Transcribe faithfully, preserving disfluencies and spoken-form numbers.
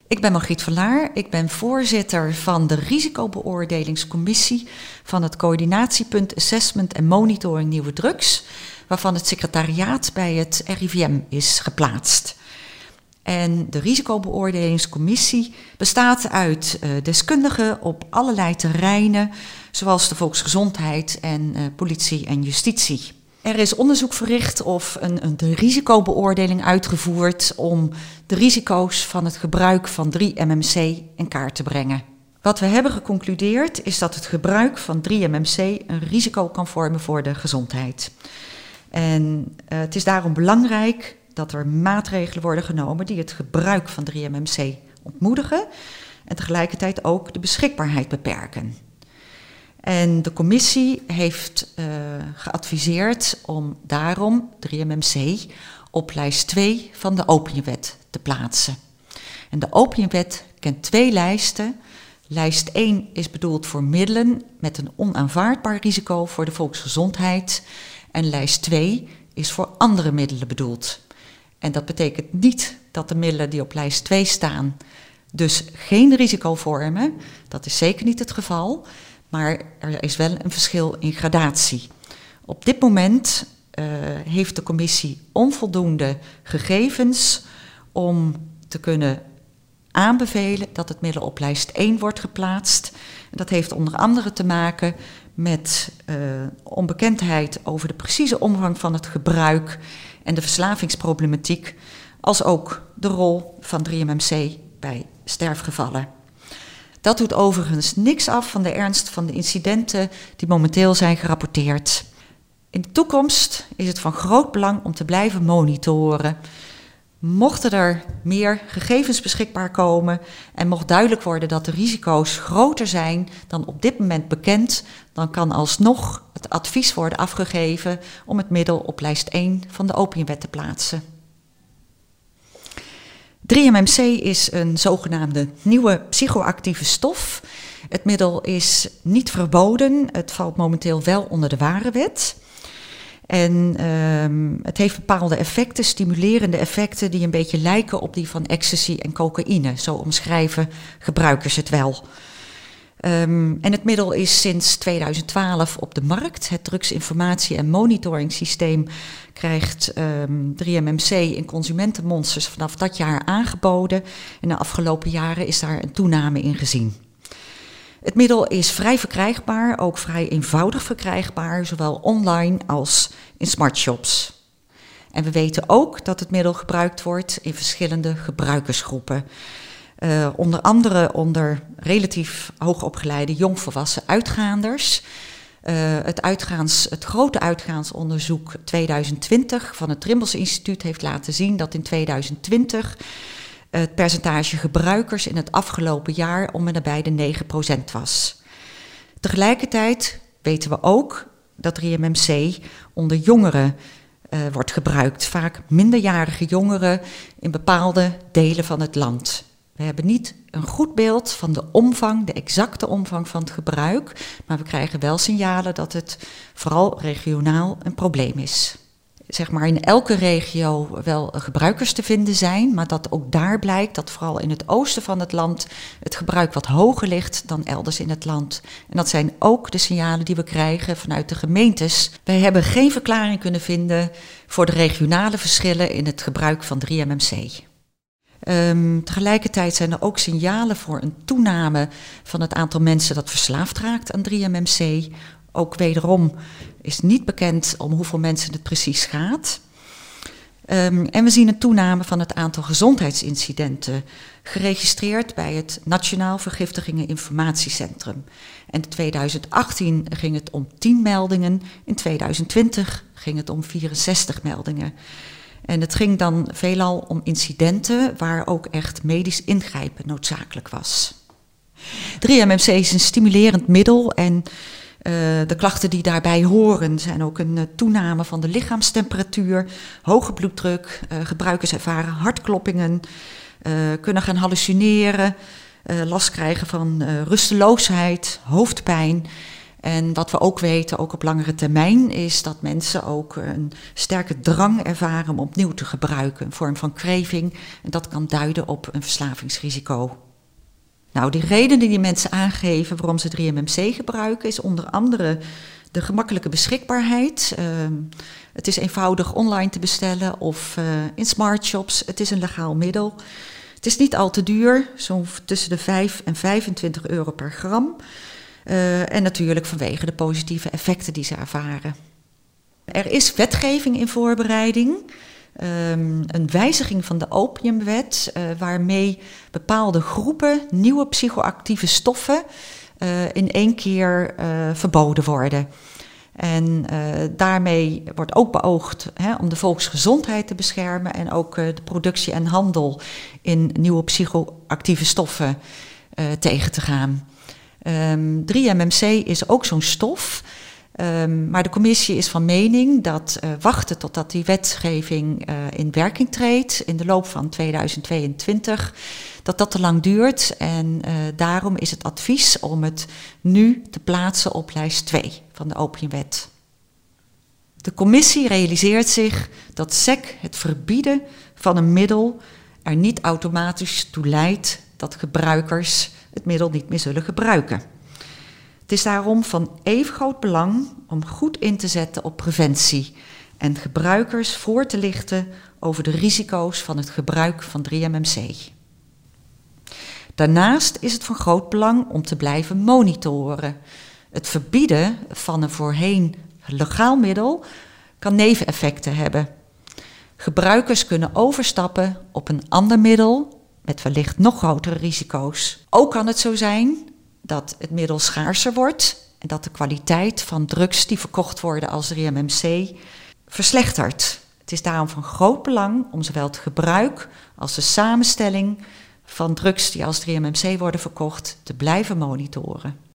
Ik ben Margriet Verlaar, ik ben voorzitter van de risicobeoordelingscommissie van het coördinatiepunt Assessment en Monitoring Nieuwe Drugs, waarvan het secretariaat bij het R I V M is geplaatst. En de risicobeoordelingscommissie bestaat uit uh, deskundigen op allerlei terreinen, zoals de volksgezondheid en uh, politie en justitie. Er is onderzoek verricht of een, een risicobeoordeling uitgevoerd om de risico's van het gebruik van drie M M C in kaart te brengen. Wat we hebben geconcludeerd is dat het gebruik van drie M M C een risico kan vormen voor de gezondheid. En uh, het is daarom belangrijk dat er maatregelen worden genomen die het gebruik van drie M M C ontmoedigen en tegelijkertijd ook de beschikbaarheid beperken. En de commissie heeft uh, geadviseerd om daarom drie M M C op lijst twee van de opiumwet te plaatsen. En de opiumwet kent twee lijsten. Lijst één is bedoeld voor middelen met een onaanvaardbaar risico voor de volksgezondheid. En lijst twee is voor andere middelen bedoeld. En dat betekent niet dat de middelen die op lijst twee staan dus geen risico vormen. Dat is zeker niet het geval. Maar er is wel een verschil in gradatie. Op dit moment uh, heeft de commissie onvoldoende gegevens om te kunnen aanbevelen dat het middel op lijst één wordt geplaatst. En dat heeft onder andere te maken met uh, onbekendheid over de precieze omvang van het gebruik en de verslavingsproblematiek, als ook de rol van drie M M C bij sterfgevallen. Dat doet overigens niks af van de ernst van de incidenten die momenteel zijn gerapporteerd. In de toekomst is het van groot belang om te blijven monitoren. Mochten er meer gegevens beschikbaar komen en mocht duidelijk worden dat de risico's groter zijn dan op dit moment bekend, dan kan alsnog het advies worden afgegeven om het middel op lijst één van de opiumwet te plaatsen. drie M M C is een zogenaamde nieuwe psychoactieve stof. Het middel is niet verboden, het valt momenteel wel onder de Warenwet. En um, het heeft bepaalde effecten, stimulerende effecten, die een beetje lijken op die van ecstasy en cocaïne. Zo omschrijven gebruikers het wel. Um, en het middel is sinds tweeduizend twaalf op de markt. Het drugsinformatie- en monitoringssysteem krijgt um, drie M M C in consumentenmonsters vanaf dat jaar aangeboden. En de afgelopen jaren is daar een toename in gezien. Het middel is vrij verkrijgbaar, ook vrij eenvoudig verkrijgbaar, zowel online als in smartshops. En we weten ook dat het middel gebruikt wordt in verschillende gebruikersgroepen. Uh, onder andere onder relatief hoogopgeleide jongvolwassen uitgaanders. Uh, het, uitgaans, het grote uitgaansonderzoek tweeduizend twintig van het Trimbos Instituut heeft laten zien dat in tweeduizend twintig het percentage gebruikers in het afgelopen jaar om en nabij de negen procent was. Tegelijkertijd weten we ook dat drie M M C onder jongeren uh, wordt gebruikt. Vaak minderjarige jongeren in bepaalde delen van het land. We hebben niet een goed beeld van de omvang, de exacte omvang van het gebruik, maar we krijgen wel signalen dat het vooral regionaal een probleem is. Zeg maar in elke regio wel gebruikers te vinden zijn, maar dat ook daar blijkt dat vooral in het oosten van het land het gebruik wat hoger ligt dan elders in het land. En dat zijn ook de signalen die we krijgen vanuit de gemeentes. Wij hebben geen verklaring kunnen vinden voor de regionale verschillen in het gebruik van drie M M C. Um, tegelijkertijd zijn er ook signalen voor een toename van het aantal mensen dat verslaafd raakt aan drie M M C. Ook wederom is niet bekend om hoeveel mensen het precies gaat. Um, en we zien een toename van het aantal gezondheidsincidenten, geregistreerd bij het Nationaal Vergiftigingen Informatiecentrum. En in tweeduizend achttien ging het om tien meldingen, in tweeduizend twintig ging het om vierenzestig meldingen. En het ging dan veelal om incidenten waar ook echt medisch ingrijpen noodzakelijk was. drie M M C is een stimulerend middel en uh, de klachten die daarbij horen zijn ook een uh, toename van de lichaamstemperatuur, hoge bloeddruk, uh, gebruikers ervaren hartkloppingen, uh, kunnen gaan hallucineren, uh, last krijgen van uh, rusteloosheid, hoofdpijn. En wat we ook weten, ook op langere termijn, is dat mensen ook een sterke drang ervaren om opnieuw te gebruiken. Een vorm van craving. En dat kan duiden op een verslavingsrisico. Nou, die redenen die mensen aangeven waarom ze drie M M C gebruiken, is onder andere de gemakkelijke beschikbaarheid. Uh, het is eenvoudig online te bestellen of uh, in smartshops. Het is een legaal middel. Het is niet al te duur, zo'n tussen de vijf en vijfentwintig euro per gram. Uh, en natuurlijk vanwege de positieve effecten die ze ervaren. Er is wetgeving in voorbereiding. Um, een wijziging van de opiumwet, uh, waarmee bepaalde groepen nieuwe psychoactieve stoffen uh, in één keer uh, verboden worden. En uh, daarmee wordt ook beoogd hè, om de volksgezondheid te beschermen en ook uh, de productie en handel in nieuwe psychoactieve stoffen uh, tegen te gaan. Um, drie M M C is ook zo'n stof. Um, maar de commissie is van mening dat uh, wachten totdat die wetgeving uh, in werking treedt in de loop van tweeduizend tweeëntwintig, dat dat te lang duurt. En uh, daarom is het advies om het nu te plaatsen op lijst twee van de opiumwet. De commissie realiseert zich dat S E C, het verbieden van een middel, er niet automatisch toe leidt dat gebruikers het middel niet meer zullen gebruiken. Het is daarom van even groot belang om goed in te zetten op preventie en gebruikers voor te lichten over de risico's van het gebruik van drie M M C. Daarnaast is het van groot belang om te blijven monitoren. Het verbieden van een voorheen legaal middel kan neveneffecten hebben. Gebruikers kunnen overstappen op een ander middel met wellicht nog grotere risico's. Ook kan het zo zijn dat het middel schaarser wordt en dat de kwaliteit van drugs die verkocht worden als drie M M C verslechtert. Het is daarom van groot belang om zowel het gebruik als de samenstelling van drugs die als drie M M C worden verkocht te blijven monitoren.